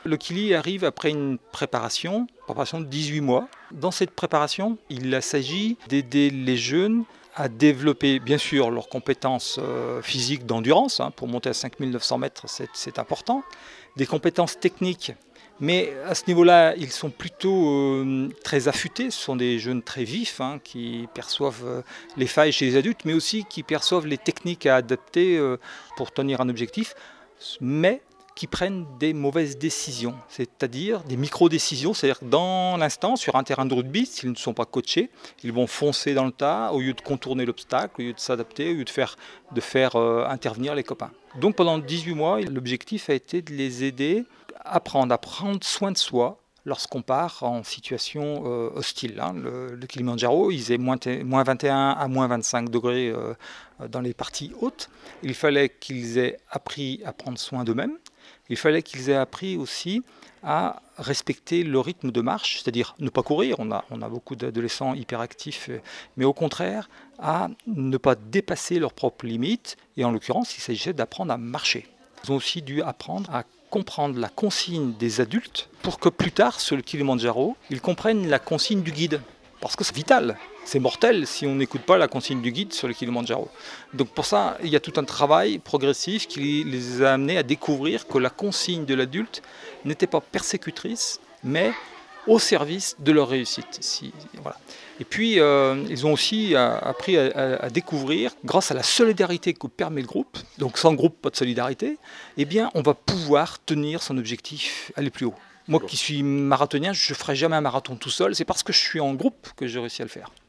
Le Kili arrive après une préparation de 18 mois. Dans cette préparation, il s'agit d'aider les jeunes à développer bien sûr leurs compétences physiques d'endurance. Pour monter à 5900 mètres, c'est important. Des compétences techniques, mais à ce niveau-là, ils sont plutôt très affûtés. Ce sont des jeunes très vifs qui perçoivent les failles chez les adultes, mais aussi qui perçoivent les techniques à adapter pour tenir un objectif, mais qui prennent des mauvaises décisions, c'est-à-dire des micro-décisions, c'est-à-dire que dans l'instant, sur un terrain de rugby, s'ils ne sont pas coachés, ils vont foncer dans le tas au lieu de contourner l'obstacle, au lieu de s'adapter, au lieu de faire intervenir les copains. Donc pendant 18 mois, l'objectif a été de les aider à prendre soin de soi lorsqu'on part en situation hostile. Le Kilimandjaro, il faisait moins 21 à moins 25 degrés dans les parties hautes. Il fallait qu'ils aient appris à prendre soin d'eux-mêmes. Il fallait qu'ils aient appris aussi à respecter le rythme de marche, c'est-à-dire ne pas courir, on a beaucoup d'adolescents hyperactifs, mais au contraire, à ne pas dépasser leurs propres limites, et en l'occurrence, il s'agissait d'apprendre à marcher. Ils ont aussi dû apprendre à comprendre la consigne des adultes pour que plus tard, sur le Kilimandjaro, ils comprennent la consigne du guide. Parce que c'est vital, c'est mortel si on n'écoute pas la consigne du guide sur le Kilimandjaro. Donc pour ça, il y a tout un travail progressif qui les a amenés à découvrir que la consigne de l'adulte n'était pas persécutrice, mais au service de leur réussite. Voilà. Et puis, ils ont aussi appris à découvrir, grâce à la solidarité que permet le groupe, donc sans groupe, pas de solidarité, eh bien, on va pouvoir tenir son objectif, aller plus haut. Moi qui suis marathonien, je ne ferai jamais un marathon tout seul, c'est parce que je suis en groupe que j'ai réussi à le faire.